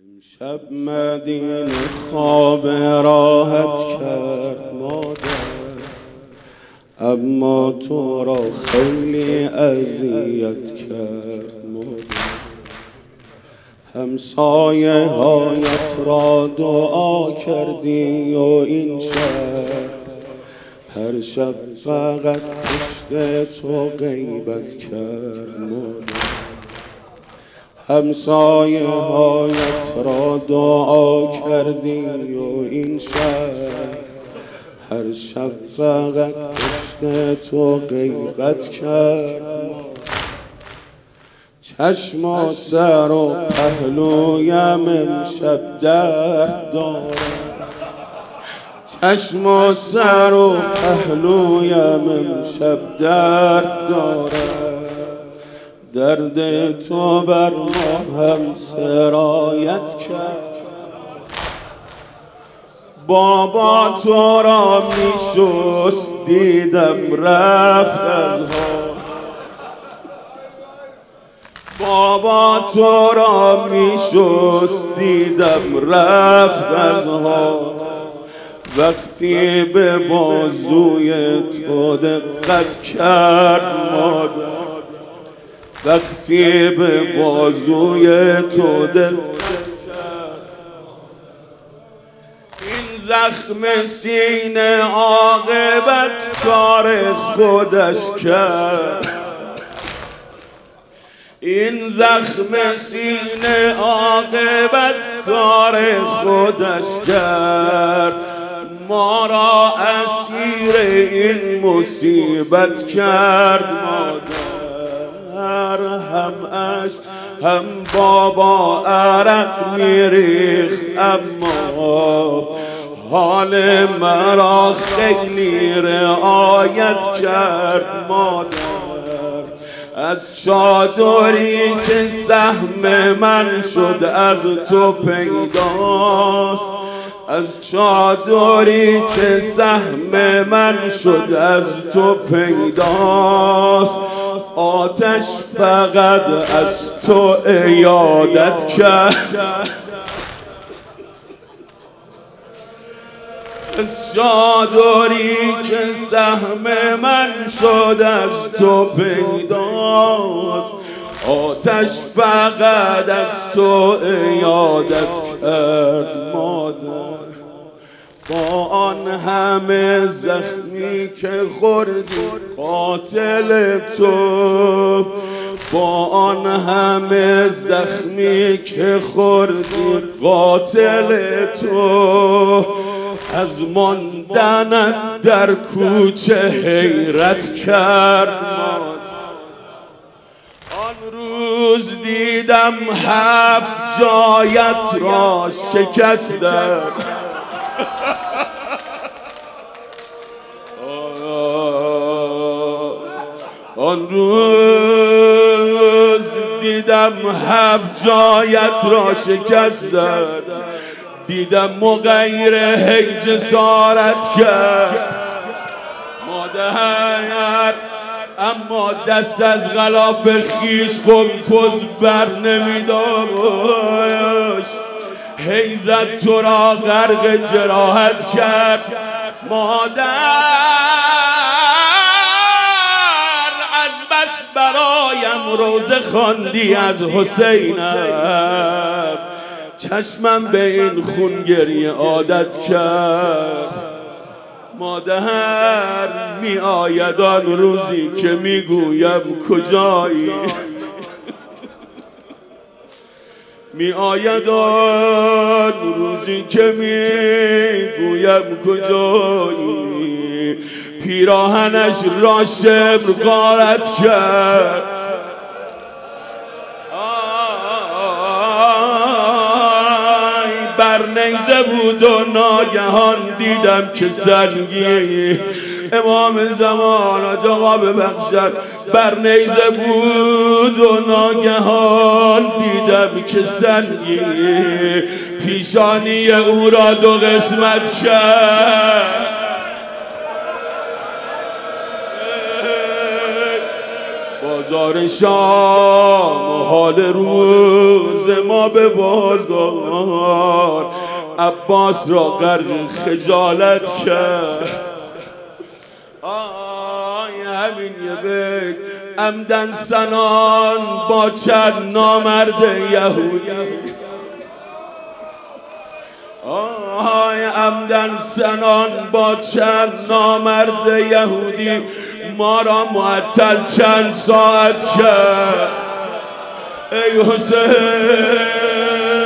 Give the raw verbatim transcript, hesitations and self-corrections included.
امشب مدینه خواب راحت کرد مادر، اما تو را خیلی اذیت کرد مادر. همسایه هایت را دعا کردی و این شب هر شب فقط پشت تو غیبت کرد مادر. همسایه هایت را دعا کردی و این شب هر شب فقط پشت تو غیبت کرد. چشم و سر و پهلویم امشب درد دارد، چشم و سر و پهلویم امشب درد دارد. درد تو بر ما هم سرایت کرد. بابا تو را می شست دیدم رفت از ها، بابا تو را می شست دیدم رفت از ها. وقتی به بازوی تو دقت کرد مادر، وقتی به بازوی تو دقت کرد. این زخم سینه عاقبت کار خودش کرد، این زخم سینه عاقبت کار خودش کرد. ما را اسیر این مصیبت کرد مادر. هم اش هم بابا عرق میریخ، اما حال مرا خیلی رعایت کرد مادر. از چادری که سهم من شد از تو پیداست، از چادری که سهم من شد از تو پیداست. آتش فقط از تو عیادت کرد، از چادری که سهم من شد از تو پیداست. آتش فقط از تو عیادت کرد مادر. با آن همه زخمی که خوردی قاتل تو، با آن همه زخمی که خوردی قاتل تو، از ماندنت در کوچه حیرت کرد مادر. آن روز دیدم هفت جایت را شکستم، آن روز دیدم هفت جایت را شکستم. دیدم مغیر هی جسارت کرد مادر، اما دست از غلاف خیش قمپز بر نمیداشت. هی زد تو را غرق جراحت کرد مادر. از بس برایم روزه خواندی از حسینم، چشمم به این خون گریه عادت کرد مادر. می آید آن روزی که می گویم کجایی، می آید آن روزی که می گویم کجایی. پیراهنش را شبر غارت کرد، بر نیزه بود و ناگهان دیدم که سنگی. امام زمان حاج آقا ببخشد، بر نیزه بود و ناگهان دیدم که سنگی. پیشانی او را دو قسمت کرد، با بازار شام و حال روز ما به بازار عباس را غرق خجالت کرد. آی همین یه بیت عمدن سنان با چند نامرد یهودی، آهای عمدن سنان با چند نامرد یهودی ما را معطل چند ساعت کرد. ای حسین